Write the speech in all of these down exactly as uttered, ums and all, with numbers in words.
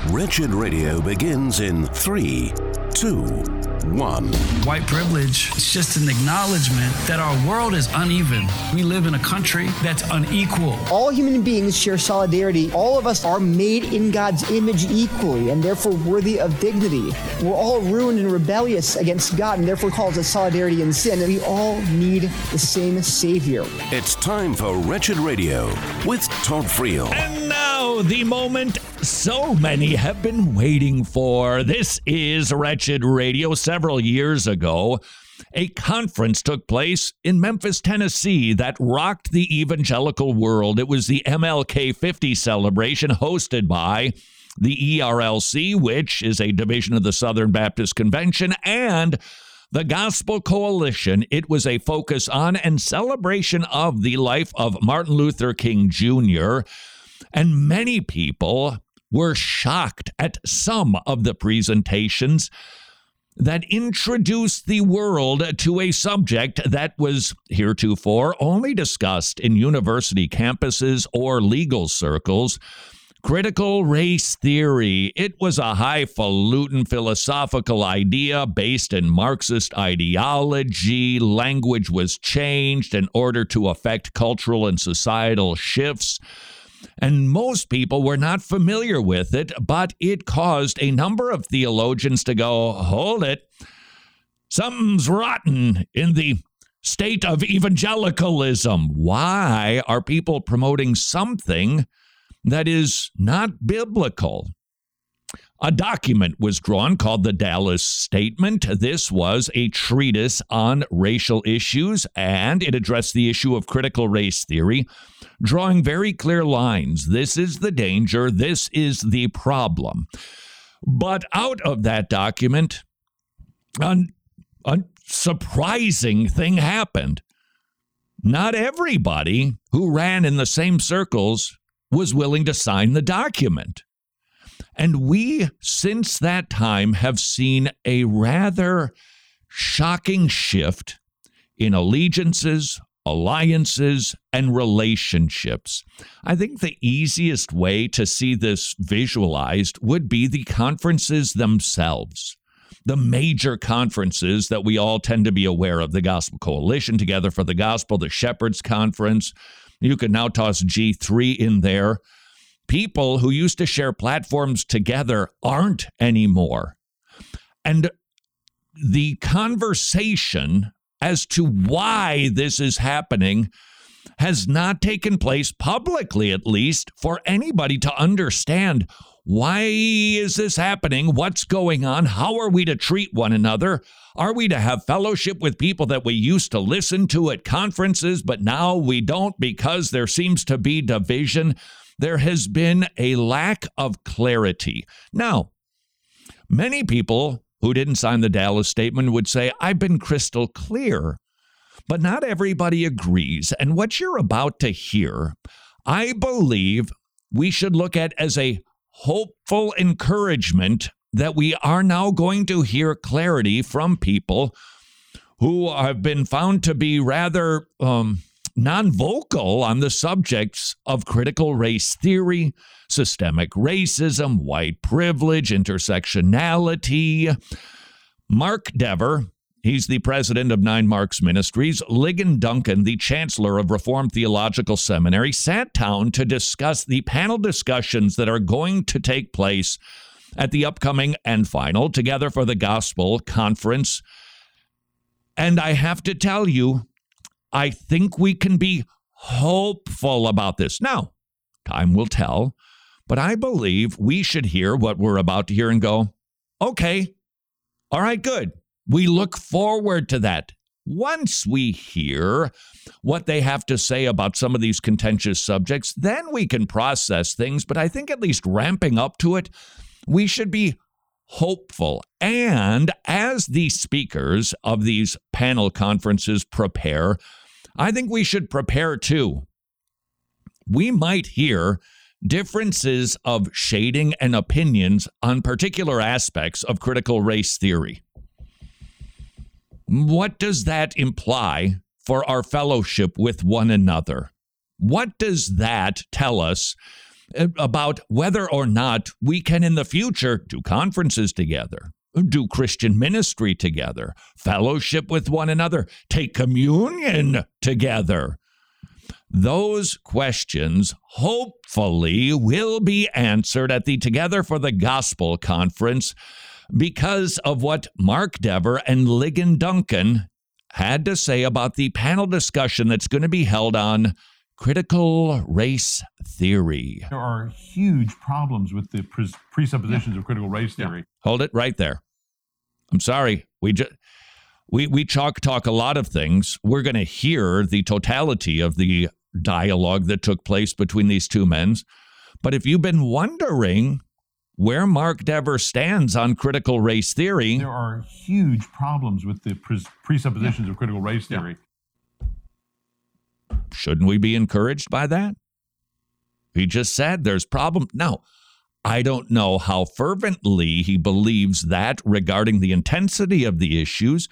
Wretched Radio begins in three, two, one. White privilege is just an acknowledgement that our world is uneven. We live in a country that's unequal. All human beings share solidarity. All of us are made in God's image equally and therefore worthy of dignity. We're all ruined and rebellious against God and therefore called to solidarity in sin. And we all need the same Savior. It's time for Wretched Radio with Todd Friel. And now, the moment so many have been waiting for. This is Wretched Radio. Several years ago, a conference took place in Memphis, Tennessee that rocked the evangelical world. It was the M L K fifty celebration hosted by the E R L C, which is a division of the Southern Baptist Convention, and the Gospel Coalition. It was a focus on and celebration of the life of Martin Luther King Junior, and many people were shocked at some of the presentations that introduced the world to a subject that was heretofore only discussed in university campuses or legal circles. Critical race theory. It was a highfalutin philosophical idea based in Marxist ideology. Language was changed in order to affect cultural and societal shifts. And most people were not familiar with it, but it caused a number of theologians to go, hold it, something's rotten in the state of evangelicalism. Why are people promoting something that is not biblical? A document was drawn called the Dallas Statement. This was a treatise on racial issues, and it addressed the issue of critical race theory, drawing very clear lines. This is the danger. This is the problem. But out of that document, a, a surprising thing happened. Not everybody who ran in the same circles was willing to sign the document. And we, since that time, have seen a rather shocking shift in allegiances, alliances, and relationships. I think the easiest way to see this visualized would be the conferences themselves. The major conferences that we all tend to be aware of, the Gospel Coalition, Together for the Gospel, the Shepherds Conference. You could now toss G three in there. People who used to share platforms together aren't anymore. And the conversation as to why this is happening has not taken place publicly, at least, for anybody to understand. Why is this happening? What's going on? How are we to treat one another? Are we to have fellowship with people that we used to listen to at conferences, but now we don't because there seems to be division? There has been a lack of clarity. Now, many people who didn't sign the Dallas Statement would say, I've been crystal clear, but not everybody agrees. And what you're about to hear, I believe we should look at as a hopeful encouragement that we are now going to hear clarity from people who have been found to be rather um, non-vocal on the subjects of critical race theory, systemic racism, white privilege, intersectionality. Mark Dever, he's the president of Nine Marks Ministries. Ligon Duncan, the chancellor of Reformed Theological Seminary, sat down to discuss the panel discussions that are going to take place at the upcoming and final Together for the Gospel conference. And I have to tell you, I think we can be hopeful about this. Now, time will tell, but I believe we should hear what we're about to hear and go, okay, all right, good. We look forward to that. Once we hear what they have to say about some of these contentious subjects, then we can process things. But I think at least ramping up to it, we should be hopeful. And as the speakers of these panel conferences prepare, I think we should prepare too. We might hear differences of shading and opinions on particular aspects of critical race theory. What does that imply for our fellowship with one another? What does that tell us about whether or not we can in the future do conferences together, do Christian ministry together, fellowship with one another, take communion together. Those questions hopefully will be answered at the Together for the Gospel conference because of what Mark Dever and Ligon Duncan had to say about the panel discussion that's going to be held on critical race theory. There are huge problems with the pres- presuppositions yeah. of critical race theory. Yeah. Hold it right there. I'm sorry. We just we we chalk talk a lot of things. We're going to hear the totality of the dialogue that took place between these two men. But if you've been wondering where Mark Dever stands on critical race theory, there are huge problems with the pres- presuppositions yeah. of critical race theory. Yeah. Shouldn't we be encouraged by that? He just said there's problem. Now, I don't know how fervently he believes that regarding the intensity of the issues,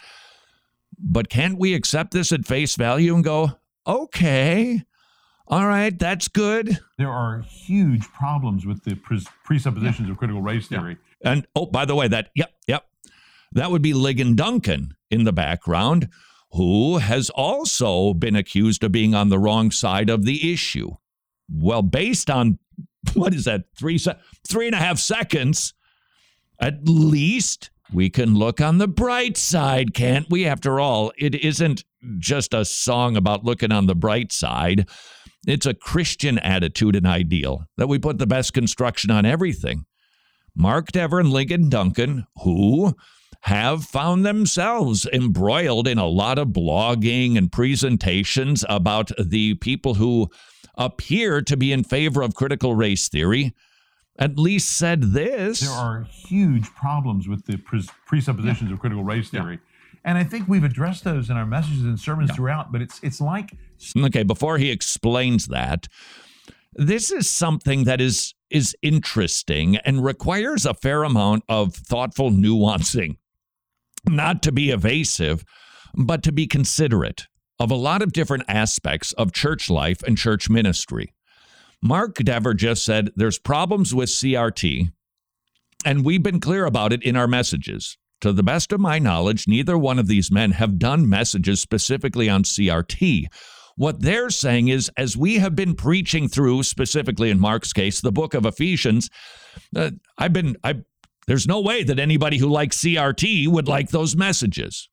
but can't we accept this at face value and go, okay, all right, that's good. There are huge problems with the pres- presuppositions yeah. of critical race theory. Yeah. And, oh, by the way, that, yep, yep, that would be Ligon Duncan in the background, who has also been accused of being on the wrong side of the issue. Well, based on, what is that, three, se- three and a half seconds, at least we can look on the bright side, can't we? After all, it isn't just a song about looking on the bright side. It's a Christian attitude and ideal that we put the best construction on everything. Mark Dever and Ligon Duncan, who have found themselves embroiled in a lot of blogging and presentations about the people who appear to be in favor of critical race theory, at least said this. There are huge problems with the pres- presuppositions yeah. of critical race theory. Yeah. And I think we've addressed those in our messages and sermons yeah. throughout, but it's it's like... Okay, before he explains that, this is something that is is interesting and requires a fair amount of thoughtful nuancing. Not to be evasive, but to be considerate of a lot of different aspects of church life and church ministry. Mark Dever just said there's problems with C R T, and we've been clear about it in our messages. To the best of my knowledge, neither one of these men have done messages specifically on C R T. What they're saying is, as we have been preaching through, specifically in Mark's case, the book of Ephesians, uh, I've been, I, there's no way that anybody who likes C R T would like those messages.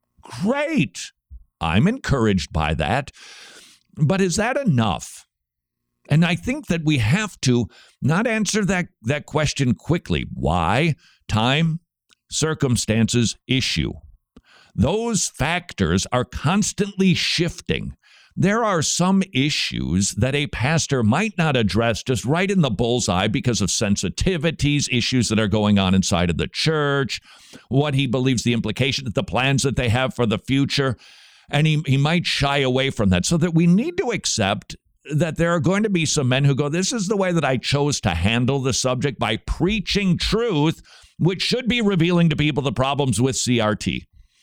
Great. I'm encouraged by that. But is that enough? And I think that we have to not answer that, that question quickly. Why? Time, circumstances, issue. Those factors are constantly shifting. There are some issues that a pastor might not address just right in the bullseye because of sensitivities, issues that are going on inside of the church, what he believes the implications, the plans that they have for the future, and he, he might shy away from that. So that we need to accept that there are going to be some men who go, this is the way that I chose to handle the subject by preaching truth, which should be revealing to people the problems with C R T.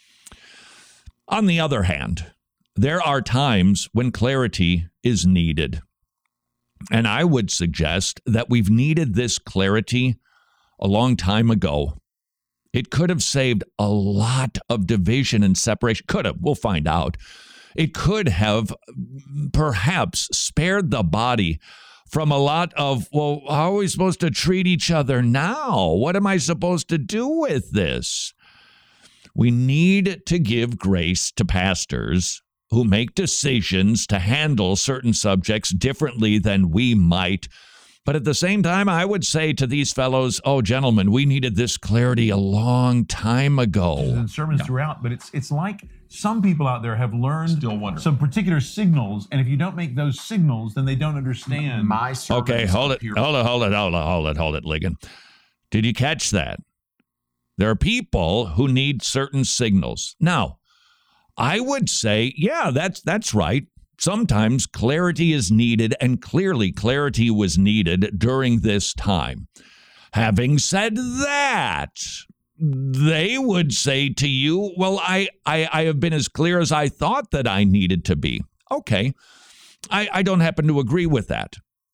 On the other hand, there are times when clarity is needed. And I would suggest that we've needed this clarity a long time ago. It could have saved a lot of division and separation. Could have. We'll find out. It could have perhaps spared the body from a lot of, well, how are we supposed to treat each other now? What am I supposed to do with this? We need to give grace to pastors who make decisions to handle certain subjects differently than we might. But at the same time, I would say to these fellows, oh, gentlemen, we needed this clarity a long time ago. And sermons yeah. throughout, but it's it's like some people out there have learned Still some particular signals, and if you don't make those signals, then they don't understand. My sermons. Okay, hold it, hold it, hold it, hold it, hold it, hold it, Ligon. Did you catch that? There are people who need certain signals. Now, I would say, yeah, that's that's right. Sometimes clarity is needed, and clearly clarity was needed during this time. Having said that, they would say to you, well, I, I, I have been as clear as I thought that I needed to be. Okay, I, I don't happen to agree with that.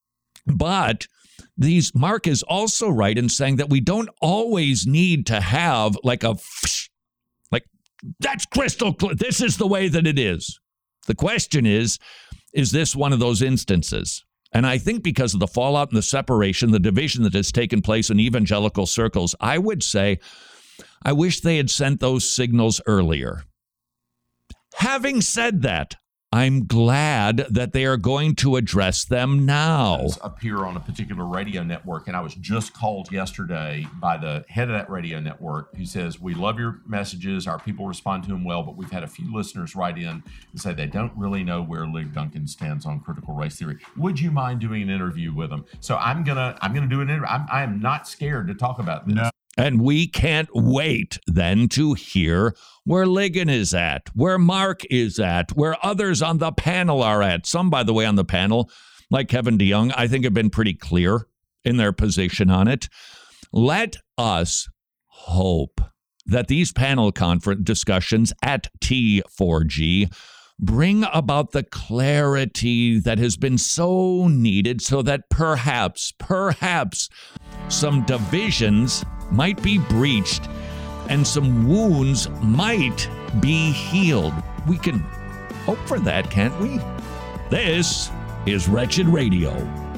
But these Mark is also right in saying that we don't always need to have like a, like, that's crystal clear. This is the way that it is. The question is, is this one of those instances? And I think because of the fallout and the separation, the division that has taken place in evangelical circles, I would say, I wish they had sent those signals earlier. Having said that, I'm glad that they are going to address them now. Appear on a particular radio network, and I was just called yesterday by the head of that radio network who says, we love your messages, our people respond to them well, but we've had a few listeners write in and say they don't really know where Lig Duncan stands on critical race theory. Would you mind doing an interview with him? So I'm gonna I'm gonna do an interview. I'm, I am not scared to talk about this. No. And we can't wait then to hear where Ligon is at, where Mark is at, where others on the panel are at. Some, by the way, on the panel, like Kevin DeYoung, I think have been pretty clear in their position on it. Let us hope that these panel conference discussions at T four G bring about the clarity that has been so needed so that perhaps, perhaps some divisions might be breached and some wounds might be healed. We can hope for that, can't we? This is Wretched Radio.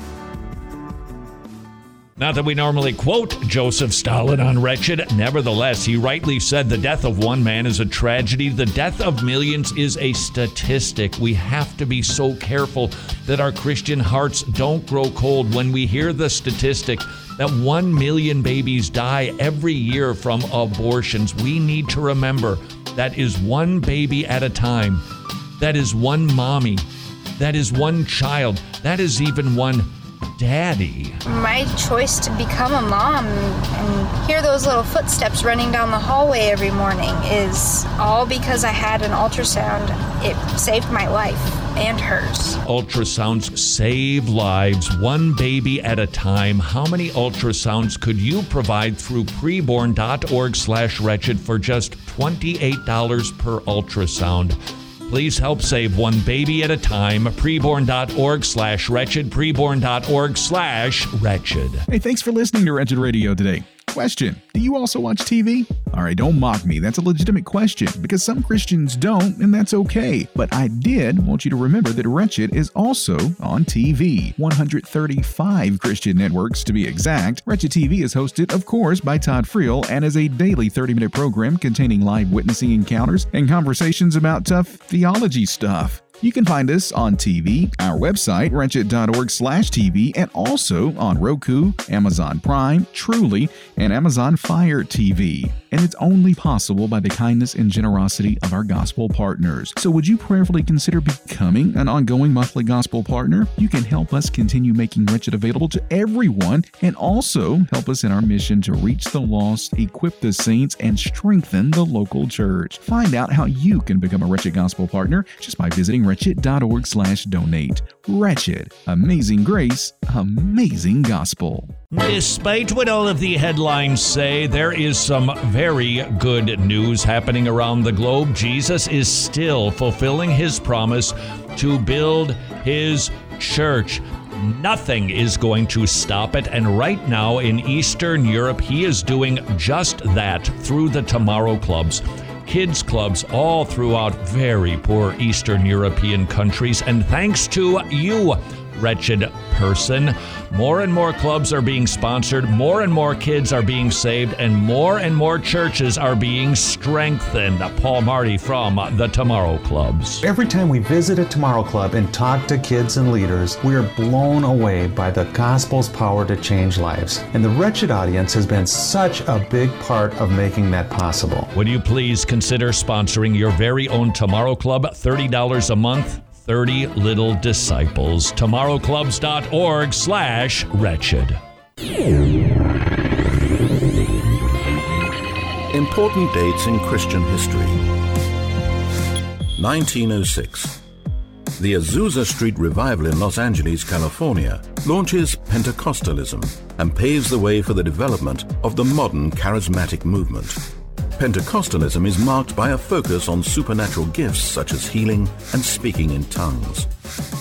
Not that we normally quote Joseph Stalin on Wretched. Nevertheless, he rightly said the death of one man is a tragedy. The death of millions is a statistic. We have to be so careful that our Christian hearts don't grow cold when we hear the statistic that one million babies die every year from abortions. We need to remember that is one baby at a time. That is one mommy. That is one child. That is even one daddy. My choice to become a mom and hear those little footsteps running down the hallway every morning is all because I had an ultrasound. It saved my life and hers. Ultrasounds save lives, one baby at a time. How many ultrasounds could you provide through preborn.org slash wretched for just twenty-eight dollars per ultrasound? Please help save one baby at a time. Preborn.org slash wretched. Preborn.org slash wretched. Hey, thanks for listening to Wretched Radio today. Question: do you also watch T V? All right, don't mock me. That's a legitimate question because some Christians don't, and that's okay. But I did want you to remember that Wretched is also on T V. one hundred thirty-five Christian networks to be exact. Wretched T V is hosted, of course, by Todd Friel and is a daily thirty-minute program containing live witnessing encounters and conversations about tough theology stuff. You can find us on T V, our website, wretched.org slash TV, and also on Roku, Amazon Prime, Truly, and Amazon Fire T V. And it's only possible by the kindness and generosity of our gospel partners. So would you prayerfully consider becoming an ongoing monthly gospel partner? You can help us continue making Wretched available to everyone and also help us in our mission to reach the lost, equip the saints, and strengthen the local church. Find out how you can become a Wretched gospel partner just by visiting wretched.org slash donate. Wretched. Amazing grace. Amazing gospel. Despite what all of the headlines say, there is some very good news happening around the globe. Jesus is still fulfilling his promise to build his church. Nothing is going to stop it. And right now in Eastern Europe, he is doing just that through the Tomorrow Clubs. Kids clubs all throughout very poor Eastern European countries. And thanks to you, wretched person, more and more clubs are being sponsored, more and more kids are being saved, and more and more churches are being strengthened. Paul Marty from the Tomorrow Clubs. Every time we visit a Tomorrow Club and talk to kids and leaders, we are blown away by the gospel's power to change lives. And the Wretched audience has been such a big part of making that possible. Would you please consider sponsoring your very own Tomorrow Club? thirty dollars a month. thirty Little Disciples. tomorrowclubs.org slash wretched. Important dates in Christian history. nineteen oh six. The Azusa Street Revival in Los Angeles, California, launches Pentecostalism and paves the way for the development of the modern charismatic movement. Pentecostalism is marked by a focus on supernatural gifts such as healing and speaking in tongues.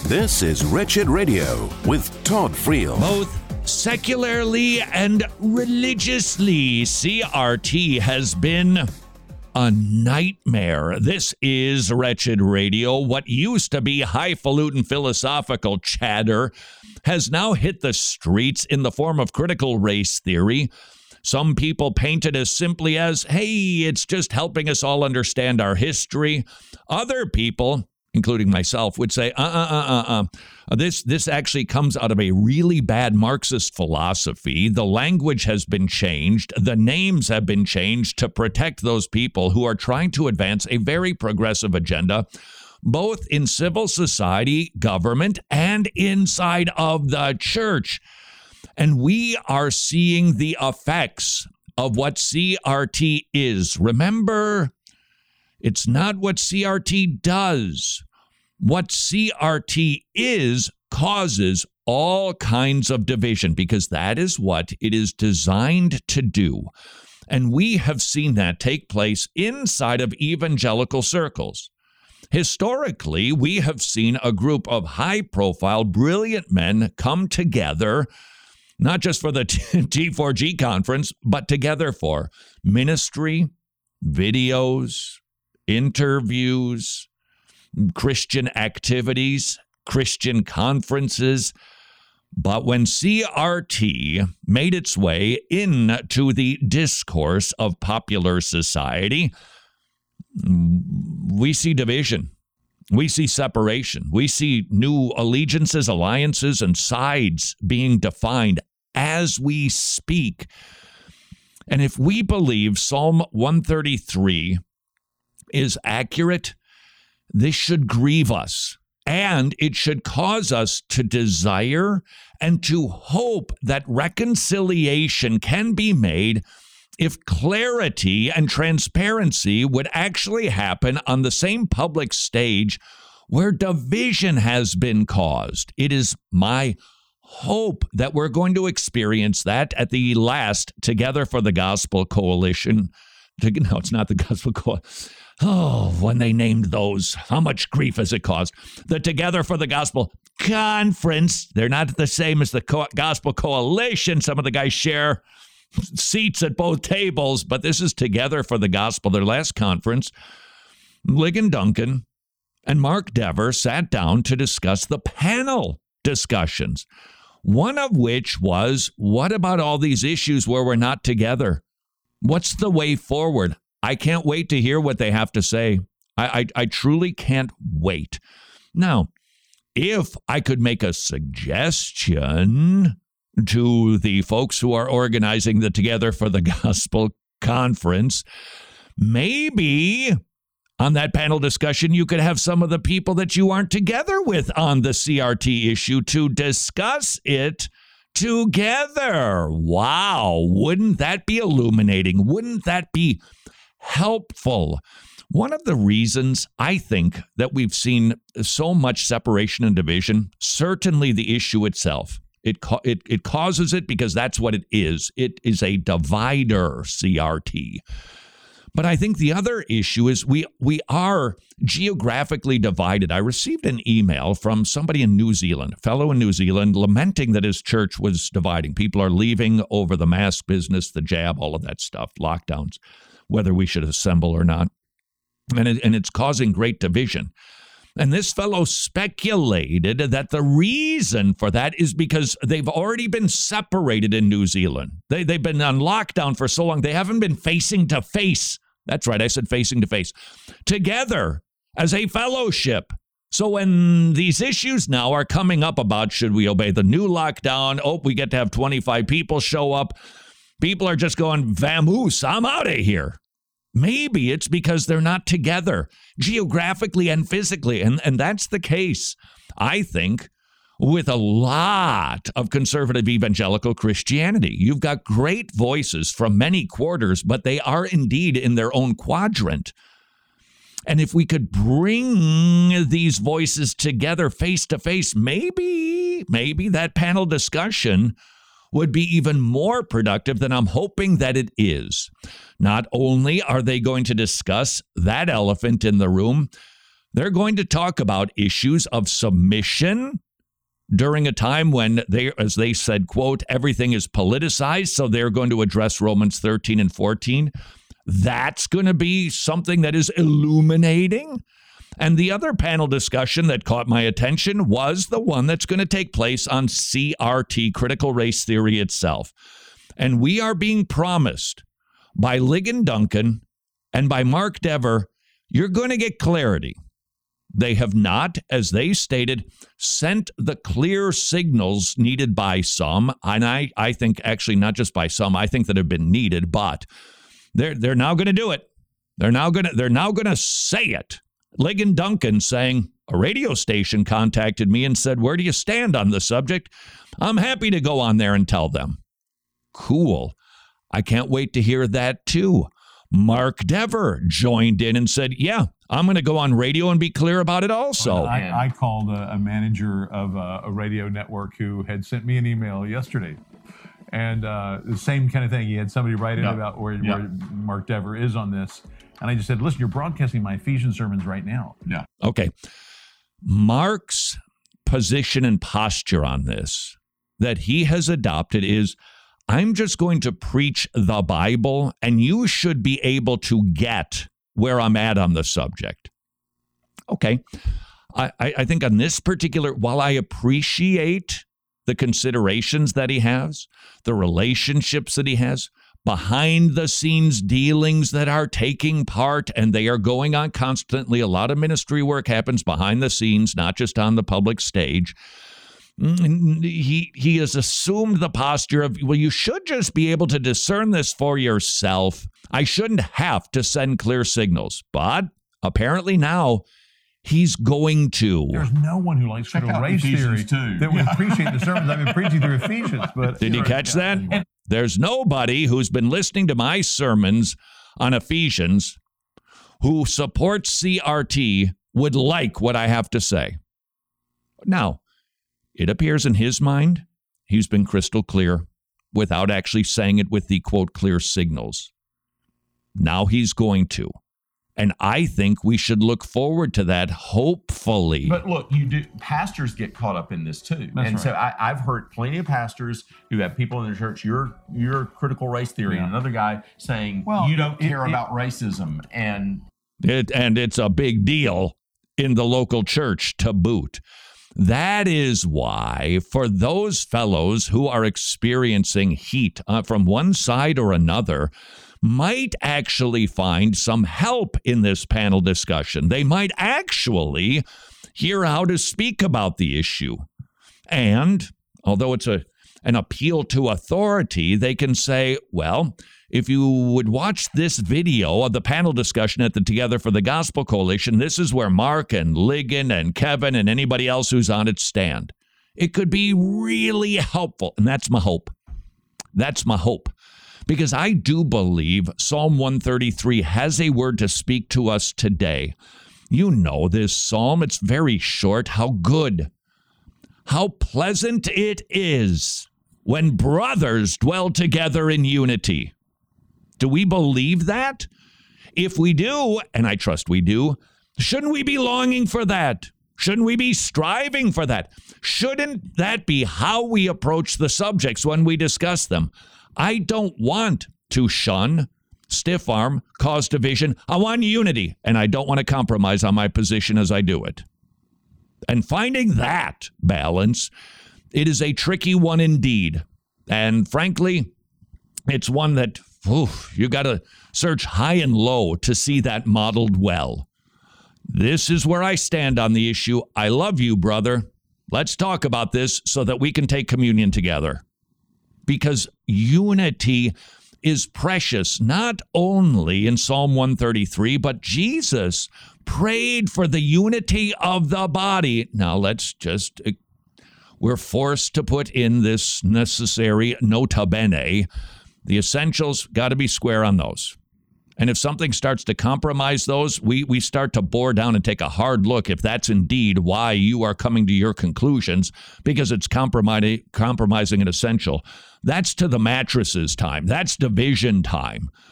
This is Wretched Radio with Todd Friel. Both secularly and religiously, C R T has been a nightmare. This is Wretched Radio. What used to be highfalutin philosophical chatter has now hit the streets in the form of critical race theory. Some people paint it as simply as, hey, it's just helping us all understand our history. Other people, including myself, would say, uh-uh-uh-uh-uh. This, this actually comes out of a really bad Marxist philosophy. The language has been changed. The names have been changed to protect those people who are trying to advance a very progressive agenda, both in civil society, government, and inside of the church. And we are seeing the effects of what C R T is. Remember, it's not what C R T does. What C R T is causes all kinds of division because that is what it is designed to do. And we have seen that take place inside of evangelical circles. Historically, we have seen a group of high-profile, brilliant men come together, not just for the T four G conference, but together for ministry, videos, interviews, Christian activities, Christian conferences. But when C R T made its way into the discourse of popular society, we see division. We see separation. We see new allegiances, alliances, and sides being defined as we speak. And if we believe Psalm one thirty-three is accurate, this should grieve us, and it should cause us to desire and to hope that reconciliation can be made if clarity and transparency would actually happen on the same public stage where division has been caused. It is my hope that we're going to experience that at the last Together for the Gospel Coalition. No, it's not the Gospel Coalition. Oh, when they named those, how much grief has it caused? The Together for the Gospel Conference. They're not the same as the Co- Gospel Coalition. Some of the guys share seats at both tables, but this is Together for the Gospel. Their last conference, Ligon Duncan and Mark Dever sat down to discuss the panel discussions, one of which was, what about all these issues where we're not together? What's the way forward? I can't wait to hear what they have to say. I, I, I truly can't wait. Now, if I could make a suggestion to the folks who are organizing the Together for the Gospel conference, maybe on that panel discussion, you could have some of the people that you aren't together with on the C R T issue to discuss it together. Wow. Wouldn't that be illuminating? Wouldn't that be helpful? One of the reasons I think that we've seen so much separation and division, certainly the issue itself. It, it, it causes it because that's what it is. It is a divider, C R T. But I think the other issue is we we are geographically divided. I received an email from somebody in New Zealand, a fellow in New Zealand, lamenting that his church was dividing. People are leaving over the mask business, the jab, all of that stuff, lockdowns, whether we should assemble or not. And, it, and it's causing great division. And this fellow speculated that the reason for that is because they've already been separated in New Zealand. They, they've been on lockdown for so long, they haven't been facing to face. That's right, I said facing to face. Together as a fellowship. So when these issues now are coming up about should we obey the new lockdown, oh, we get to have twenty-five people show up, people are just going, vamoose, I'm out of here. Maybe it's because they're not together geographically and physically. And, and that's the case, I think, with a lot of conservative evangelical Christianity. You've got great voices from many quarters, but they are indeed in their own quadrant. And if we could bring these voices together face to face, maybe, maybe that panel discussion would be even more productive than I'm hoping that it is. Not only are they going to discuss that elephant in the room, They're going to talk about issues of submission during a time when they, as they said, quote, everything is politicized. So they're going to address Romans thirteen and fourteen. That's going to be something that is illuminating. And the other panel discussion that caught my attention was the one that's going to take place on C R T, critical race theory itself. And we are being promised by Ligon Duncan and by Mark Dever, you're going to get clarity. They have not, as they stated, sent the clear signals needed by some. And I, I think actually not just by some, I think that have been needed, but they're they're now going to do it. They're now going to they're now going to say it. Ligon Duncan saying, a radio station contacted me and said, where do you stand on the subject? I'm happy to go on there and tell them. Cool. I can't wait to hear that too. Mark Dever joined in and said, yeah, I'm going to go on radio and be clear about it also. I, I called a, a manager of a, a radio network who had sent me an email yesterday. And uh, the same kind of thing. He had somebody write in yep. about where, yep. where Mark Dever is on this. And I just said, listen, you're broadcasting my Ephesians sermons right now. Yeah. Okay. Mark's position and posture on this that he has adopted is, I'm just going to preach the Bible, and you should be able to get where I'm at on the subject. Okay. I, I think on this particular, while I appreciate the considerations that he has, the relationships that he has, behind the scenes dealings that are taking part, and they are going on constantly. A lot of ministry work happens behind the scenes, not just on the public stage. He he has assumed the posture of, well, you should just be able to discern this for yourself. I shouldn't have to send clear signals. But apparently now he's going to. There's no one who likes critical race theory too. that would yeah. appreciate the sermons I've been preaching through Ephesians. But did you catch that? And, There's nobody who's been listening to my sermons on Ephesians who supports C R T would like what I have to say. Now, it appears in his mind, he's been crystal clear without actually saying it with the, quote, clear signals. Now he's going to. And I think we should look forward to that, hopefully. But look, you do. Pastors get caught up in this too, That's and right. so I, I've heard plenty of pastors who have people in their church. You're you're critical race theory, yeah. and another guy saying well, you don't care it, about it, racism, and it and it's a big deal in the local church to boot. That is why, for those fellows who are experiencing heat uh, from one side or another, might actually find some help in this panel discussion. They might actually hear how to speak about the issue. And although it's a an appeal to authority, they can say, well, if you would watch this video of the panel discussion at the Together for the Gospel Coalition, this is where Mark and Ligon and Kevin and anybody else who's on it stand. It could be really helpful. And that's my hope. That's my hope. Because I do believe Psalm one thirty-three has a word to speak to us today. You know this psalm. It's very short. How good, how pleasant it is when brothers dwell together in unity. Do we believe that? If we do, and I trust we do, shouldn't we be longing for that? Shouldn't we be striving for that? Shouldn't that be how we approach the subjects when we discuss them? I don't want to shun, stiff arm, cause division. I want unity, and I don't want to compromise on my position as I do it. And finding that balance, it is a tricky one indeed. And frankly, it's one that oof, you got to search high and low to see that modeled well. This is where I stand on the issue. I love you, brother. Let's talk about this so that we can take communion together. Because unity is precious, not only in Psalm one thirty-three, but Jesus prayed for the unity of the body. Now let's just, we're forced to put in this necessary nota bene. The essentials got to be square on those. And if something starts to compromise those, we, we start to bore down and take a hard look if that's indeed why you are coming to your conclusions, because it's compromising, compromising an essential. That's to the mattresses time. That's division time.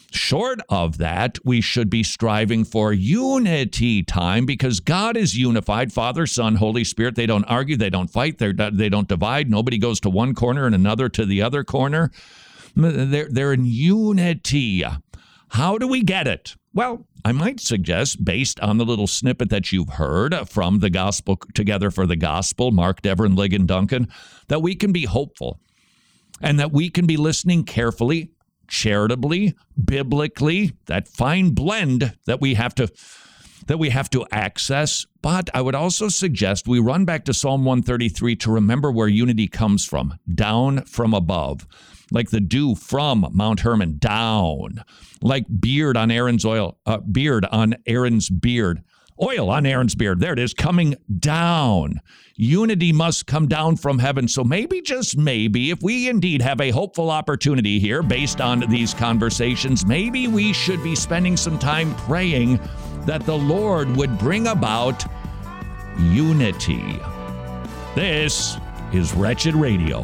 Short of that, we should be striving for unity time because God is unified. Father, Son, Holy Spirit. They don't argue. They don't fight. They're, they don't divide. Nobody goes to one corner and another to the other corner. They're, they're in unity. How do we get it? Well, I might suggest, based on the little snippet that you've heard from the Gospel Together for the Gospel, Mark Dever and Ligon Duncan, that we can be hopeful and that we can be listening carefully, charitably, biblically, that fine blend that we have to that we have to access. But I would also suggest we run back to Psalm one thirty-three to remember where unity comes from, down from above, like the dew from Mount Hermon, down, like beard on Aaron's oil, uh, beard on Aaron's beard. Oil on Aaron's beard. There it is, coming down. Unity must come down from heaven. So maybe, just maybe, if we indeed have a hopeful opportunity here based on these conversations, maybe we should be spending some time praying that the Lord would bring about unity. This is Wretched Radio.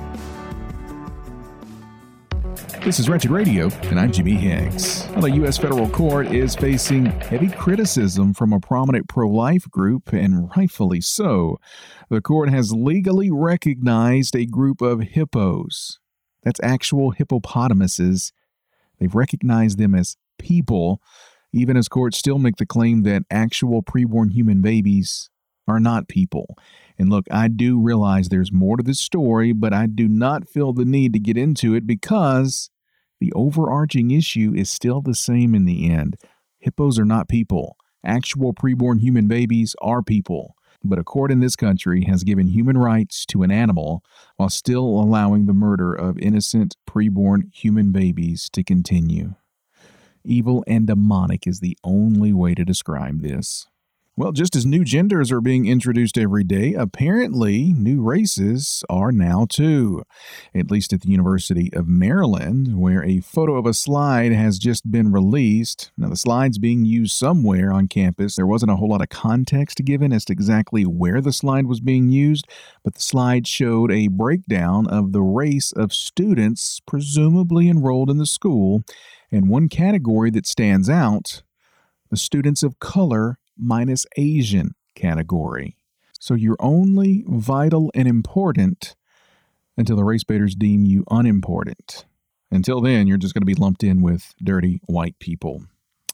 This is Wretched Radio, and I'm Jimmy Hicks. Well, a U S federal court is facing heavy criticism from a prominent pro-life group, and rightfully so. The court has legally recognized a group of hippos. That's actual hippopotamuses. They've recognized them as people, even as courts still make the claim that actual preborn human babies are not people. And look, I do realize there's more to this story, but I do not feel the need to get into it because the overarching issue is still the same in the end. Hippos are not people. Actual preborn human babies are people. But a court in this country has given human rights to an animal while still allowing the murder of innocent preborn human babies to continue. Evil and demonic is the only way to describe this. Well, just as new genders are being introduced every day, apparently new races are now too. At least at the University of Maryland, where a photo of a slide has just been released. Now, the slide's being used somewhere on campus. There wasn't a whole lot of context given as to exactly where the slide was being used, but the slide showed a breakdown of the race of students presumably enrolled in the school. And one category that stands out, the students of color minus Asian category. So you're only vital and important until the race baiters deem you unimportant. Until then, you're just going to be lumped in with dirty white people.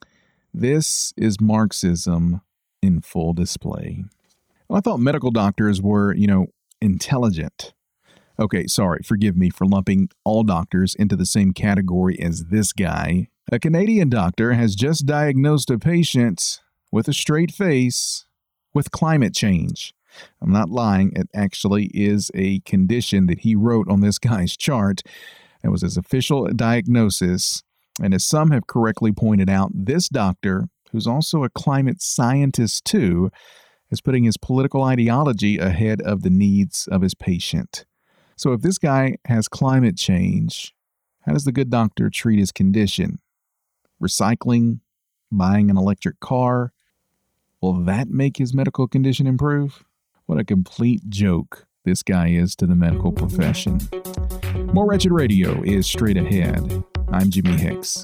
This is Marxism in full display. Well, I thought medical doctors were, you know, intelligent. Okay, sorry, forgive me for lumping all doctors into the same category as this guy. A Canadian doctor has just diagnosed a patient with a straight face with climate change. I'm not lying. It actually is a condition that he wrote on this guy's chart. It was his official diagnosis. And as some have correctly pointed out, this doctor, who's also a climate scientist too, is putting his political ideology ahead of the needs of his patient. So if this guy has climate change, how does the good doctor treat his condition? Recycling? Buying an electric car? Will that make his medical condition improve? What a complete joke this guy is to the medical profession. More Wretched Radio is straight ahead. I'm Jimmy Hicks.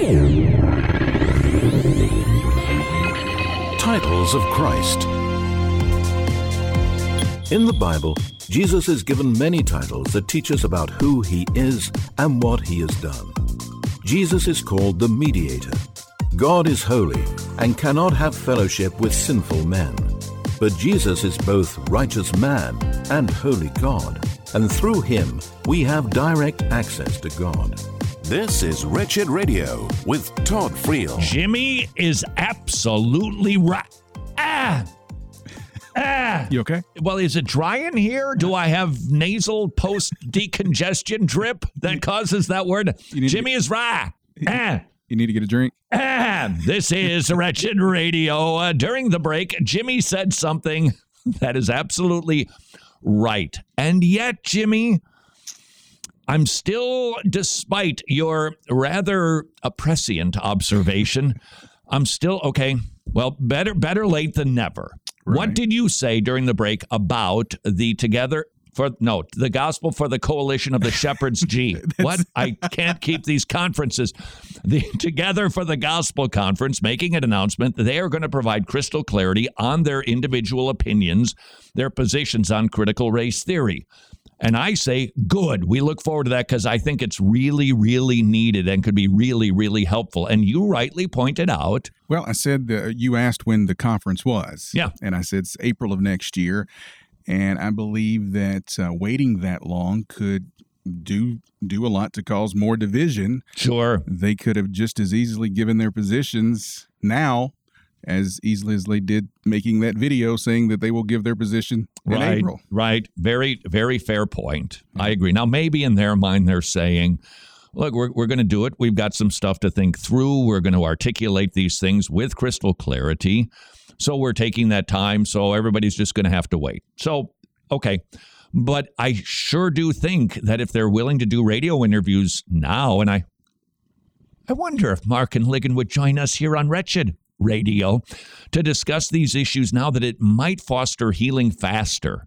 Titles of Christ. In the Bible, Jesus is given many titles that teach us about who he is and what he has done. Jesus is called the Mediator. God is holy and cannot have fellowship with sinful men. But Jesus is both righteous man and holy God, and through him we have direct access to God. This is Wretched Radio with Todd Friel. Jimmy is absolutely right. Ah! Ah! You okay? Well, is it dry in here? Do I have nasal post-decongestion drip that causes that word? Jimmy to, is right. Ah! You need to get a drink? Ah, this is Wretched Radio. Uh, during the break, Jimmy said something that is absolutely right. And yet, Jimmy, I'm still, despite your rather prescient observation, I'm still, okay, well, better better late than never. Right. What did you say during the break about the Together For no, the gospel for the coalition of the Shepherd's G. What? I can't keep these conferences. The Together for the Gospel Conference making an announcement that they are going to provide crystal clarity on their individual opinions, their positions on critical race theory. And I say, good. We look forward to that because I think it's really, really needed and could be really, really helpful. And you rightly pointed out. Well, I said uh, you asked when the conference was. Yeah. And I said it's April of next year. And I believe that uh, waiting that long could do do a lot to cause more division. Sure. They could have just as easily given their positions now as easily as they did making that video saying that they will give their position in right, April. Right. Very, very fair point. I agree. Now, maybe in their mind they're saying, look, we're, we're going to do it. We've got some stuff to think through. We're going to articulate these things with crystal clarity. So we're taking that time, so everybody's just going to have to wait. So, okay. But I sure do think that if they're willing to do radio interviews now, and I I wonder if Mark and Ligon would join us here on Wretched Radio to discuss these issues now, that it might foster healing faster.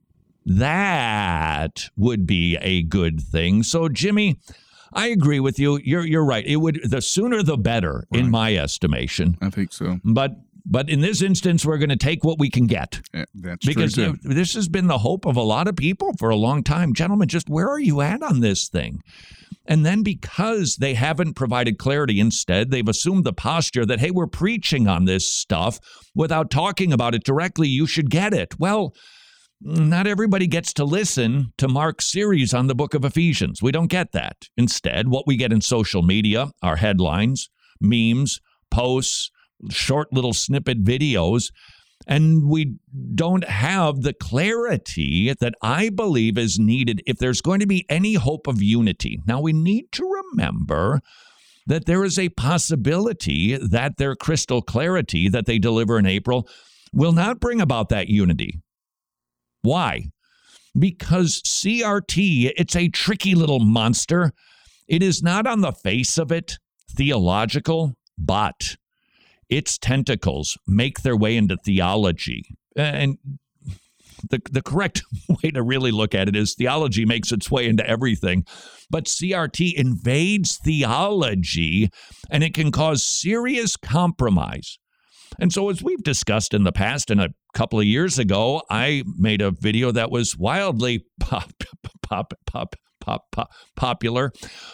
That would be a good thing. So, Jimmy, I agree with you. You're you're right. It would the sooner the better, right, in my estimation. I think so. But But in this instance, we're going to take what we can get. Yeah, that's because true, too. This has been the hope of a lot of people for a long time. Gentlemen, just where are you at on this thing? And then because they haven't provided clarity, instead, they've assumed the posture that, hey, we're preaching on this stuff without talking about it directly. You should get it. Well, not everybody gets to listen to Mark's series on the book of Ephesians. We don't get that. Instead, what we get in social media are headlines, memes, posts, short little snippet videos, and we don't have the clarity that I believe is needed if there's going to be any hope of unity. Now, we need to remember that there is a possibility that their crystal clarity that they deliver in April will not bring about that unity. Why? Because C R T, it's a tricky little monster. It is not on the face of it theological, but its tentacles make their way into theology. And the, the correct way to really look at it is theology makes its way into everything. But C R T invades theology, and it can cause serious compromise. And so as we've discussed in the past, and a couple of years ago, I made a video that was wildly pop, pop, pop, pop, pop, popular,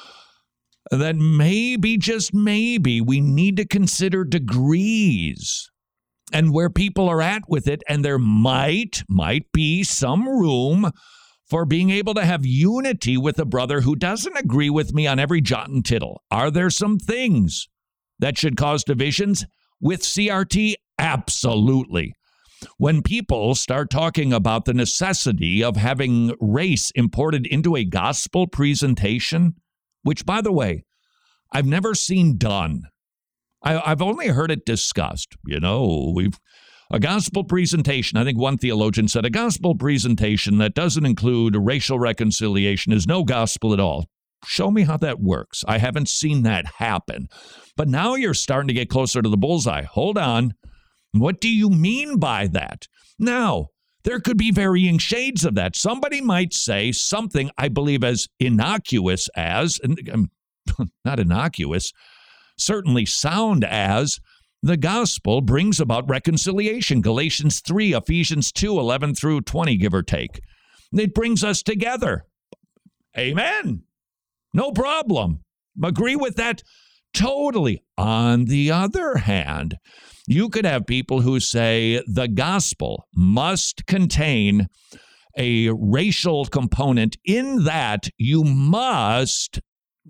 that maybe, just maybe, we need to consider degrees and where people are at with it. And there might, might be some room for being able to have unity with a brother who doesn't agree with me on every jot and tittle. Are there some things that should cause divisions with C R T? Absolutely. When people start talking about the necessity of having race imported into a gospel presentation, which, by the way, I've never seen done. I, I've only heard it discussed. You know, we've a gospel presentation. I think one theologian said a gospel presentation that doesn't include racial reconciliation is no gospel at all. Show me how that works. I haven't seen that happen. But now you're starting to get closer to the bullseye. Hold on. What do you mean by that? Now, there could be varying shades of that. Somebody might say something I believe as innocuous as, and not innocuous, certainly sound as, the gospel brings about reconciliation. Galatians three, Ephesians two, eleven through twenty, give or take. It brings us together. Amen. No problem. Agree with that totally. On the other hand, you could have people who say the gospel must contain a racial component in that you must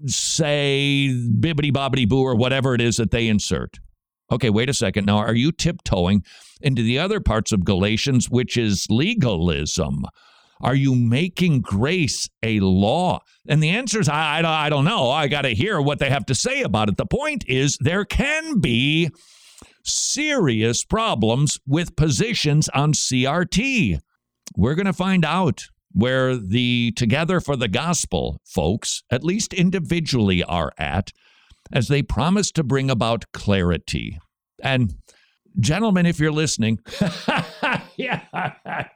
say bibbity bobbity boo or whatever it is that they insert. Okay, wait a second. Now, are you tiptoeing into the other parts of Galatians, which is legalism? Are you making grace a law? And the answer is, I, I, I don't know. I got to hear what they have to say about it. The point is, there can be serious problems with positions on C R T. We're going to find out where the Together for the Gospel folks, at least individually, are at as they promise to bring about clarity. And gentlemen, if you're listening, yeah,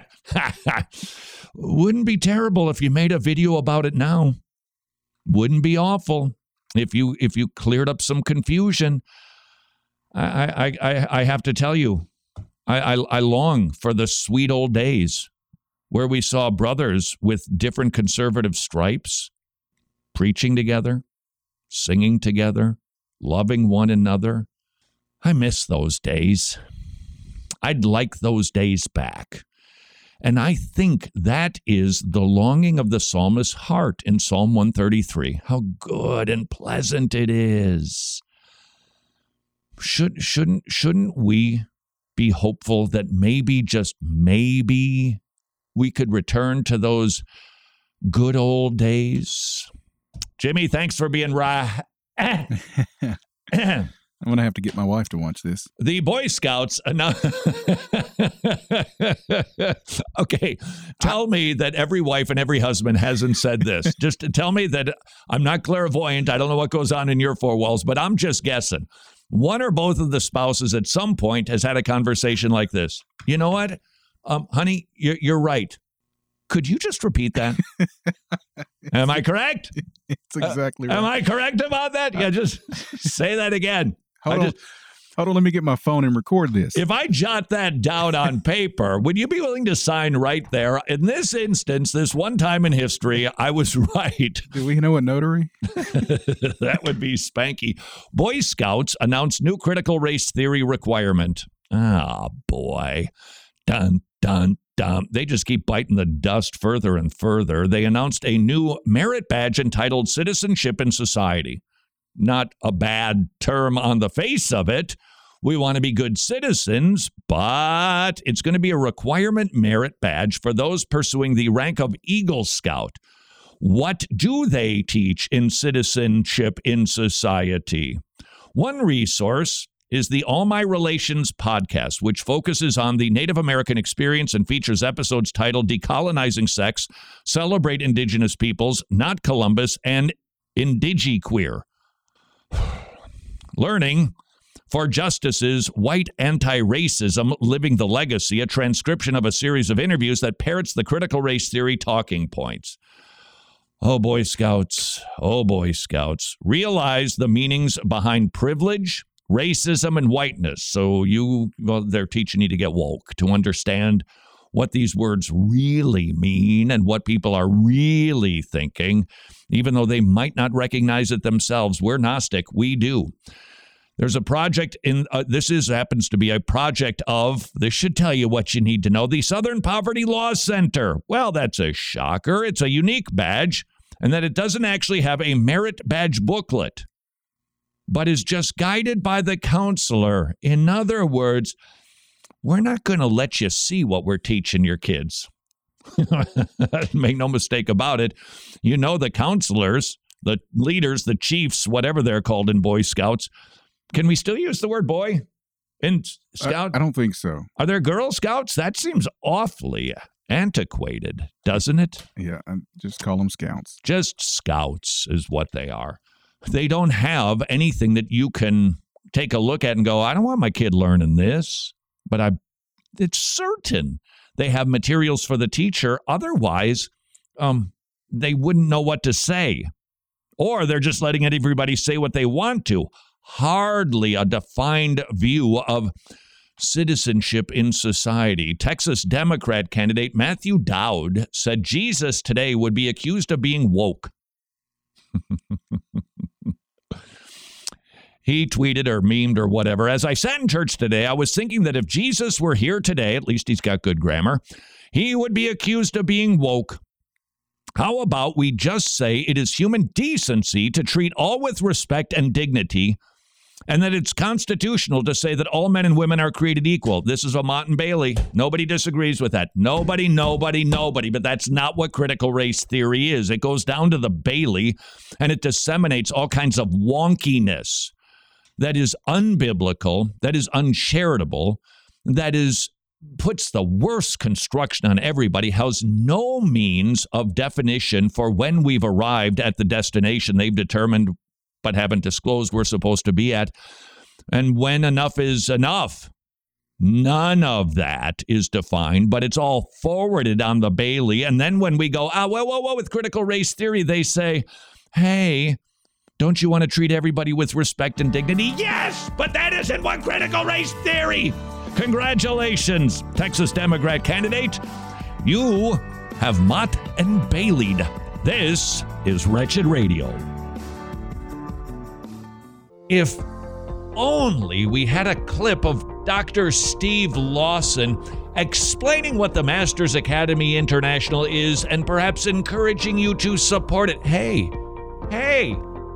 wouldn't be terrible if you made a video about it now. Wouldn't be awful if you if you cleared up some confusion. I I I, I have to tell you, I, I I long for the sweet old days where we saw brothers with different conservative stripes preaching together, singing together, loving one another. I miss those days. I'd like those days back. And I think that is the longing of the psalmist's heart in Psalm one thirty-three. How good and pleasant it is. Should, shouldn't, shouldn't we be hopeful that maybe, just maybe, we could return to those good old days? Jimmy, thanks for being right. I'm going to have to get my wife to watch this. The Boy Scouts. Uh, no. Okay. Tell me that every wife and every husband hasn't said this. Just tell me that I'm not clairvoyant. I don't know what goes on in your four walls, but I'm just guessing. One or both of the spouses at some point has had a conversation like this. You know what? Um, honey, you're, you're right. Could you just repeat that? Am I correct? It's exactly uh, right. Am I correct about that? Yeah, just say that again. Hold I on. just, Hold on, let me get my phone and record this. If I jot that down on paper, would you be willing to sign right there? In this instance, this one time in history, I was right. Do we know a notary? That would be spanky. Boy Scouts announced new critical race theory requirement. Ah, oh, boy. Dun, dun, dun. They just keep biting the dust further and further. They announced a new merit badge entitled Citizenship in Society. Not a bad term on the face of it. We want to be good citizens, but it's going to be a requirement merit badge for those pursuing the rank of Eagle Scout. What do they teach in Citizenship in Society? One resource is the All My Relations podcast, which focuses on the Native American experience and features episodes titled Decolonizing Sex, Celebrate Indigenous Peoples, Not Columbus, and IndigiQueer. Learning for Justice's White Anti-Racism, Living the Legacy, a transcription of a series of interviews that parrots the critical race theory talking points. Oh, Boy Scouts, oh, Boy Scouts, realize the meanings behind privilege, racism, and whiteness. So you, well, they're teaching you to get woke, to understand what these words really mean and what people are really thinking, even though they might not recognize it themselves. We're Gnostic. We do. There's a project in, uh, this is happens to be a project of, this should tell you what you need to know, the Southern Poverty Law Center. Well, that's a shocker. It's a unique badge, and that it doesn't actually have a merit badge booklet, but is just guided by the counselor. In other words, we're not going to let you see what we're teaching your kids. Make no mistake about it. You know, the counselors, the leaders, the chiefs, whatever they're called in Boy Scouts. Can we still use the word boy in Scout? I, I don't think so. Are there Girl Scouts? That seems awfully antiquated, doesn't it? Yeah, just call them Scouts. Just Scouts is what they are. They don't have anything that you can take a look at and go, I don't want my kid learning this. But I, it's certain they have materials for the teacher. Otherwise, um, they wouldn't know what to say. Or they're just letting everybody say what they want to. Hardly a defined view of citizenship in society. Texas Democrat candidate Matthew Dowd said Jesus today would be accused of being woke. He tweeted or memed or whatever. As I sat in church today, I was thinking that if Jesus were here today, at least he's got good grammar, he would be accused of being woke. How about we just say it is human decency to treat all with respect and dignity, and that it's constitutional to say that all men and women are created equal? This is Vermont and Bailey. Nobody disagrees with that. Nobody, nobody, nobody. But that's not what critical race theory is. It goes down to the Bailey, and it disseminates all kinds of wonkiness that is unbiblical, that is uncharitable, that is puts the worst construction on everybody, has no means of definition for when we've arrived at the destination they've determined but haven't disclosed we're supposed to be at. and when enough is enough. None of that is defined, but it's all forwarded on the Bailey. And then when we go, ah, whoa, whoa, whoa, with critical race theory, they say, hey, don't you want to treat everybody with respect and dignity? Yes, but that isn't what critical race theory. Congratulations, Texas Democrat candidate. You have Mott and Bailey'd. This is Wretched Radio. If only we had a clip of Doctor Steve Lawson explaining what the Masters Academy International is and perhaps encouraging you to support it. Hey, hey,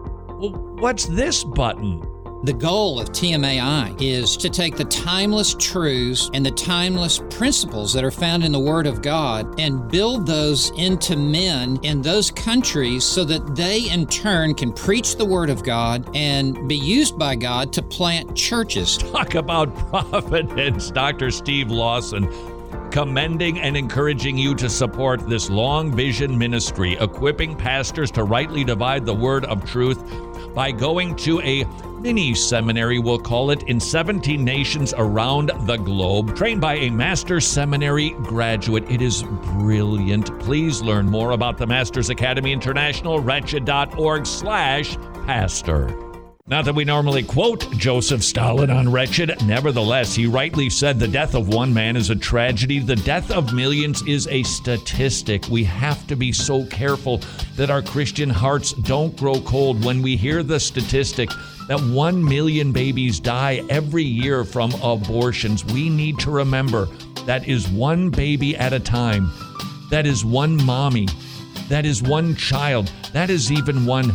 what's this button? The goal of T M A I is to take the timeless truths and the timeless principles that are found in the Word of God and build those into men in those countries so that they in turn can preach the Word of God and be used by God to plant churches. Talk about providence, Doctor Steve Lawson, commending and encouraging you to support this long vision ministry, equipping pastors to rightly divide the word of truth by going to a mini seminary, we'll call it, in seventeen nations around the globe, trained by a Master's Seminary graduate. It is brilliant. Please learn more about the Masters Academy International, wretched.org slash pastor. Not that we normally quote Joseph Stalin on Wretched. Nevertheless, he rightly said the death of one man is a tragedy. The death of millions is a statistic. We have to be so careful that our Christian hearts don't grow cold when we hear the statistic that one million babies die every year from abortions. We need to remember that is one baby at a time. That is one mommy. That is one child. That is even one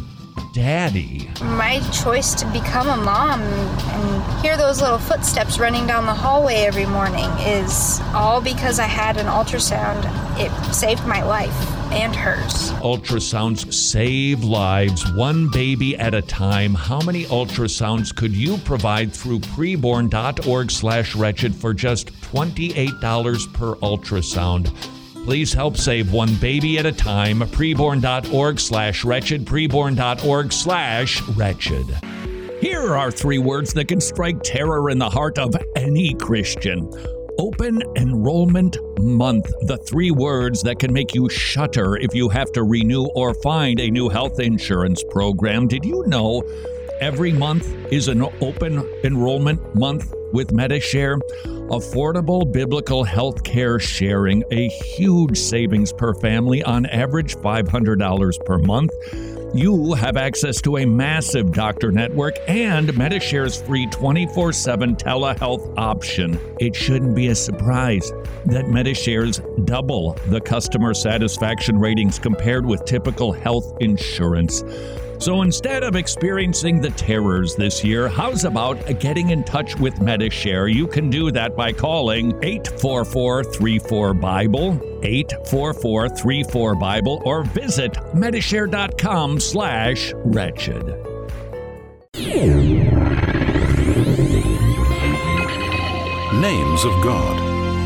daddy. My choice to become a mom and hear those little footsteps running down the hallway every morning is all because I had an ultrasound. It saved my life and hers. Ultrasounds save lives, one baby at a time. How many ultrasounds could you provide through preborn.org slash wretched for just twenty-eight dollars per ultrasound? Please help save one baby at a time. Preborn.org slash wretched. Preborn.org slash wretched. Here are three words that can strike terror in the heart of any Christian. Open Enrollment Month. The three words that can make you shudder if you have to renew or find a new health insurance program. Did you know every month is an open enrollment month with Medi-Share? Affordable biblical health care sharing, a huge savings per family, on average five hundred dollars per month. You have access to a massive doctor network and Medi-Share's free twenty-four seven telehealth option. It shouldn't be a surprise that Medi-Share's double the customer satisfaction ratings compared with typical health insurance. So instead of experiencing the terrors this year, how's about getting in touch with Medi-Share? You can do that by calling eight four four, three four, Bible, eight four four, three four, Bible, or visit Medishare.com slash wretched. Names of God.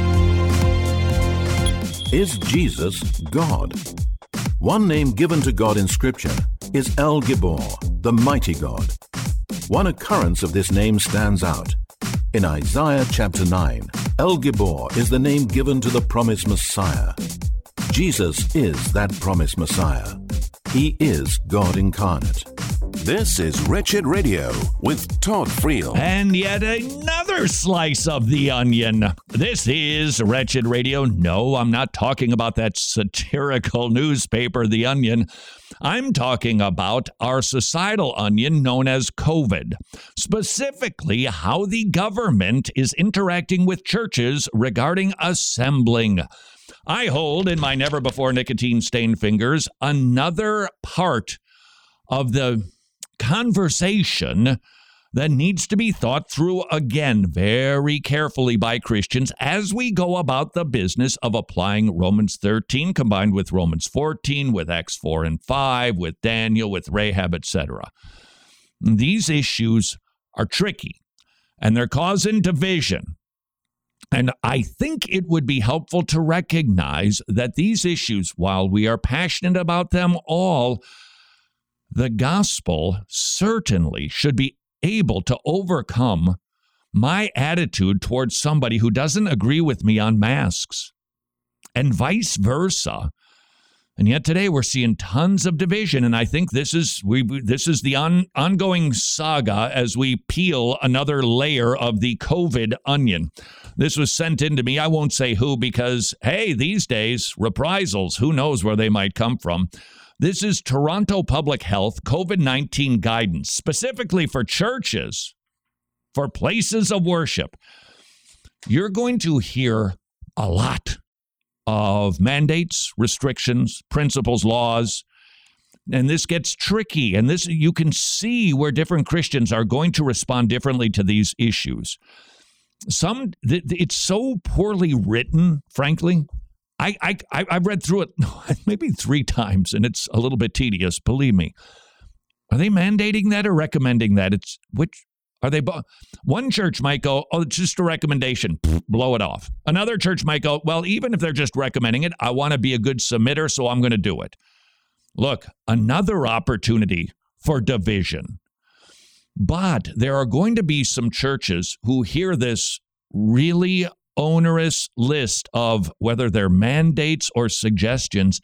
Is Jesus God? One name given to God in Scripture is El Gibor, the mighty God. One occurrence of this name stands out. In Isaiah chapter nine, El Gibor is the name given to the promised Messiah. Jesus is that promised Messiah. He is God incarnate. This is Wretched Radio with Todd Friel. And yet another slice of the onion. This is Wretched Radio. No, I'm not talking about that satirical newspaper, The Onion. I'm talking about our societal onion known as COVID. Specifically, how the government is interacting with churches regarding assembling. I hold in my never-before nicotine-stained fingers another part of the conversation that needs to be thought through again very carefully by Christians as we go about the business of applying Romans thirteen combined with Romans fourteen, with Acts four and five, with Daniel, with Rahab, et cetera. These issues are tricky, and they're causing division. And I think it would be helpful to recognize that these issues, while we are passionate about them all, the gospel certainly should be able to overcome my attitude towards somebody who doesn't agree with me on masks, and vice versa. And yet today we're seeing tons of division, and I think this is we this is the on, ongoing saga as we peel another layer of the COVID onion. This was sent in to me. I won't say who because, hey, these days, reprisals, who knows where they might come from. This is Toronto Public Health COVID nineteen guidance, specifically for churches, for places of worship. You're going to hear a lot of mandates, restrictions, principles, laws, and this gets tricky. And this, you can see where different Christians are going to respond differently to these issues. Some, it's so poorly written, frankly. I, I, I've read through it maybe three times, and it's a little bit tedious, believe me. Are they mandating that or recommending that? It's which are they? Bo- One church might go, oh, it's just a recommendation, blow it off. Another church might go, well, even if they're just recommending it, I want to be a good submitter, so I'm going to do it. Look, another opportunity for division. But there are going to be some churches who hear this really onerous list of whether they're mandates or suggestions,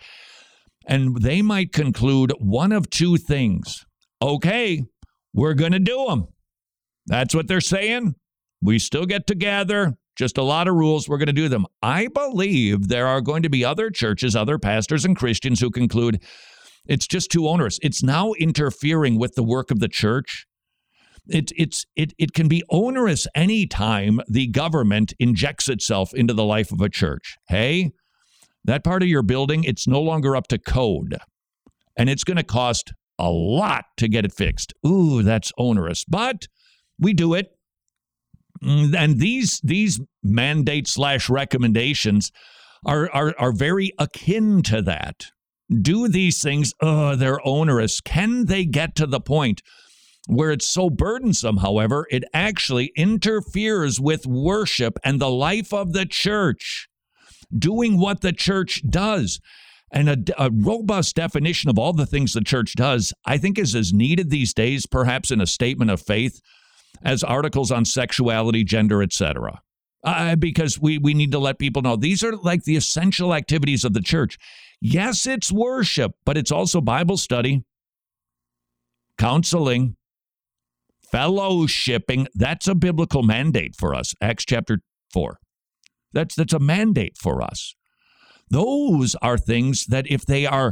and they might conclude one of two things. Okay, we're going to do them. That's what they're saying. We still get to gather, just a lot of rules. We're going to do them. I believe there are going to be other churches, other pastors and Christians who conclude it's just too onerous. It's now interfering with the work of the church. It, it's, it, it can be onerous anytime the government injects itself into the life of a church. Hey, that part of your building, it's no longer up to code. And it's going to cost a lot to get it fixed. Ooh, that's onerous. But we do it. And these these mandates slash recommendations are, are, are very akin to that. Do these things, oh, they're onerous. Can they get to the point where it's so burdensome, however, it actually interferes with worship and the life of the church, doing what the church does? And a, a robust definition of all the things the church does, I think, is as needed these days, perhaps in a statement of faith, as articles on sexuality, gender, et cetera. Uh, because we, we need to let people know these are like the essential activities of the church. Yes, it's worship, but it's also Bible study, counseling, fellowshipping. That's a biblical mandate for us. Acts chapter four. That's, that's a mandate for us. Those are things that if they are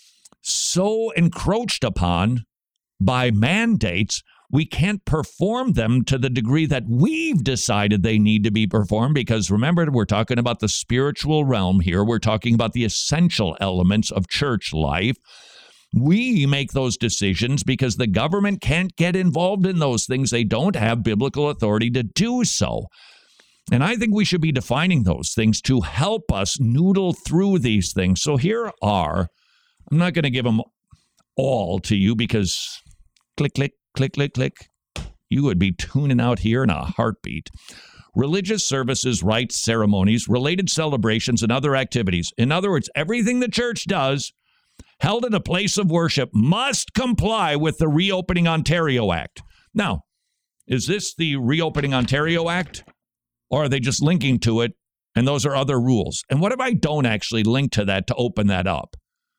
so encroached upon by mandates, we can't perform them to the degree that we've decided they need to be performed, because remember, we're talking about the spiritual realm here. We're talking about the essential elements of church life. We make those decisions because the government can't get involved in those things. They don't have biblical authority to do so. And I think we should be defining those things to help us noodle through these things. So here are, I'm not going to give them all to you because click, click, click, click, click. You would be tuning out here in a heartbeat. Religious services, rites, ceremonies, related celebrations, and other activities. In other words, everything the church does held at a place of worship must comply with the Reopening Ontario Act. Now, is this the Reopening Ontario Act? Or are they just linking to it, and those are other rules? And what if I don't actually link to that to open that up?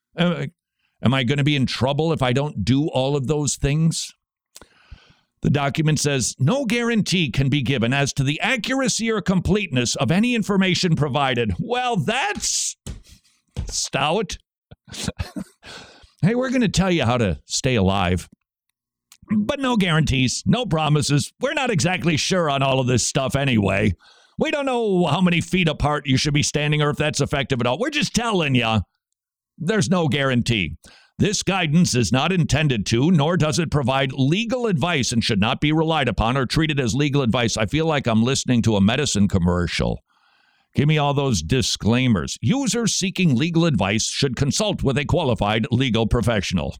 Am I going to be in trouble if I don't do all of those things? The document says, no guarantee can be given as to the accuracy or completeness of any information provided. Well, that's stout. Hey, we're going to tell you how to stay alive. But no guarantees, no promises. We're not exactly sure on all of this stuff anyway. We don't know how many feet apart you should be standing or if that's effective at all. We're just telling you there's no guarantee. This guidance is not intended to, nor does it provide legal advice and should not be relied upon or treated as legal advice. I feel like I'm listening to a medicine commercial. Give me all those disclaimers. Users seeking legal advice should consult with a qualified legal professional.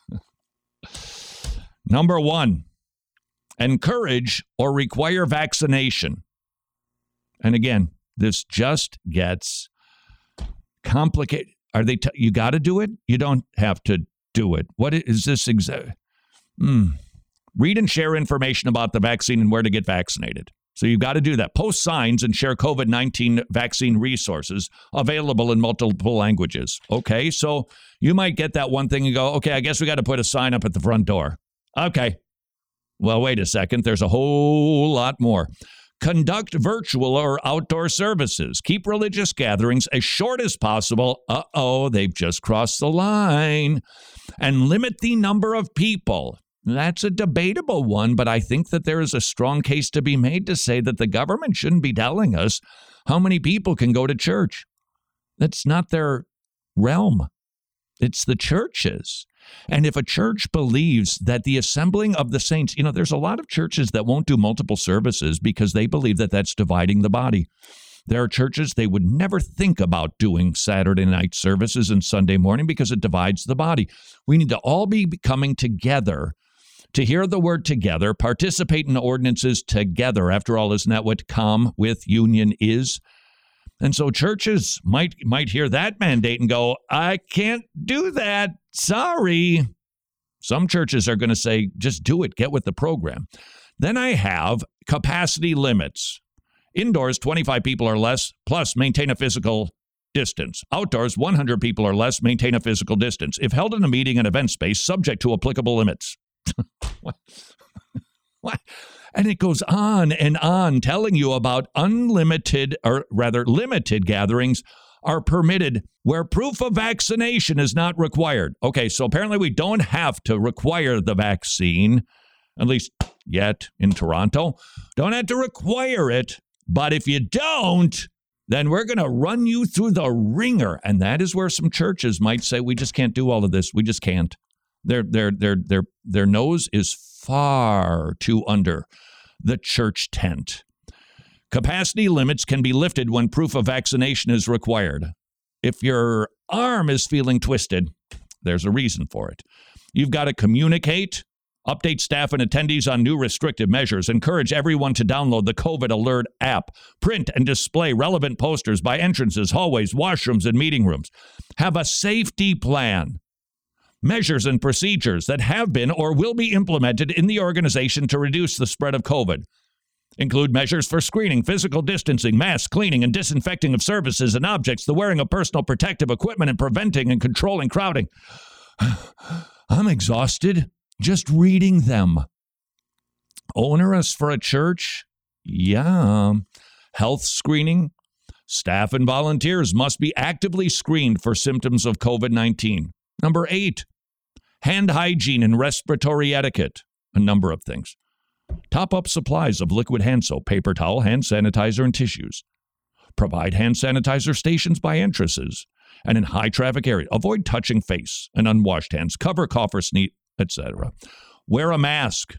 Number one, encourage or require vaccination. And again, this just gets complicated. Are they? T- you got to do it? You don't have to do it. What is this exact? Mm. Read and share information about the vaccine and where to get vaccinated. So you've got to do that. Post signs and share COVID nineteen vaccine resources available in multiple languages. Okay, so you might get that one thing and go, okay, I guess we got to put a sign up at the front door. Okay. Well, wait a second. There's a whole lot more. Conduct virtual or outdoor services. Keep religious gatherings as short as possible. Uh-oh, they've just crossed the line. And limit the number of people. That's a debatable one, but I think that there is a strong case to be made to say that the government shouldn't be telling us how many people can go to church. That's not their realm. It's the churches. And if a church believes that the assembling of the saints, you know, there's a lot of churches that won't do multiple services because they believe that that's dividing the body. There are churches they would never think about doing Saturday night services and Sunday morning because it divides the body. We need to all be coming together to hear the word together, participate in ordinances together. After all, isn't that what com with union is? And so churches might might hear that mandate and go, I can't do that. Sorry. Some churches are going to say, just do it. Get with the program. Then I have capacity limits. Indoors, twenty-five people or less, plus maintain a physical distance. Outdoors, one hundred people or less, maintain a physical distance. If held in a meeting and event space, subject to applicable limits. What? What? And it goes on and on telling you about unlimited, or rather limited gatherings are permitted where proof of vaccination is not required. Okay, so apparently we don't have to require the vaccine, at least yet in Toronto. Don't have to require it, but if you don't, then we're going to run you through the ringer. And that is where some churches might say, we just can't do all of this. We just can't. Their, their, their, their, their nose is far too under the church tent. Capacity limits can be lifted when proof of vaccination is required. If your arm is feeling twisted, there's a reason for it. You've got to communicate, update staff and attendees on new restrictive measures, encourage everyone to download the COVID Alert app, print and display relevant posters by entrances, hallways, washrooms, and meeting rooms. Have a safety plan. Measures and procedures that have been or will be implemented in the organization to reduce the spread of COVID. Include measures for screening, physical distancing, mask cleaning and disinfecting of services and objects, the wearing of personal protective equipment, and preventing and controlling crowding. I'm exhausted just reading them. Onerous for a church? Yeah. Health screening. Staff and volunteers must be actively screened for symptoms of COVID nineteen. Number eight, hand hygiene and respiratory etiquette. A number of things. Top up supplies of liquid hand soap, paper towel, hand sanitizer, and tissues. Provide hand sanitizer stations by entrances and in high traffic areas. Avoid touching face and unwashed hands. Cover cough or sneeze, et cetera. Wear a mask.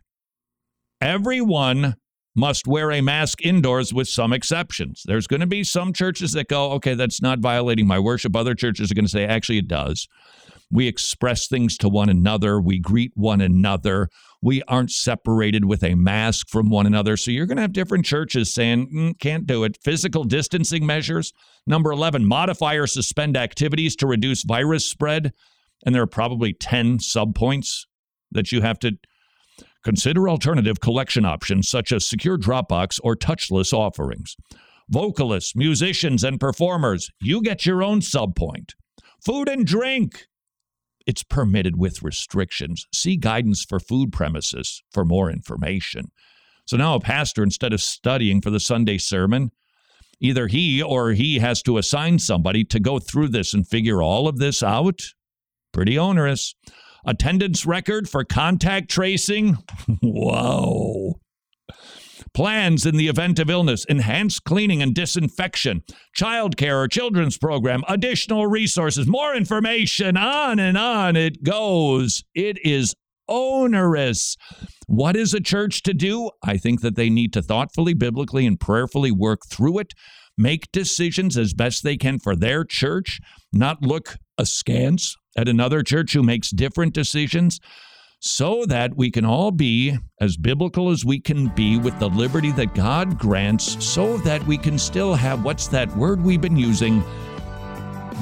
Everyone must wear a mask indoors with some exceptions. There's going to be some churches that go, okay, that's not violating my worship. Other churches are going to say, actually, it does. We express things to one another. We greet one another. We aren't separated with a mask from one another. So you're going to have different churches saying, mm, can't do it. Physical distancing measures. Number eleven, modify or suspend activities to reduce virus spread. And there are probably ten subpoints that you have to consider. Alternative collection options such as secure Dropbox or touchless offerings. Vocalists, musicians, and performers, you get your own subpoint. Food and drink. It's permitted with restrictions. See guidance for food premises for more information. So now a pastor, instead of studying for the Sunday sermon, either he or he has to assign somebody to go through this and figure all of this out. Pretty onerous. Attendance record for contact tracing. Whoa. Plans in the event of illness, enhanced cleaning and disinfection, childcare or children's program, additional resources, more information, on and on it goes. It is onerous. What is a church to do? I think that they need to thoughtfully, biblically, and prayerfully work through it, make decisions as best they can for their church, not look askance at another church who makes different decisions, so that we can all be as biblical as we can be with the liberty that God grants, so that we can still have, what's that word we've been using?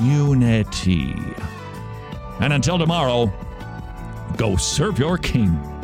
Unity. And until tomorrow, go serve your King.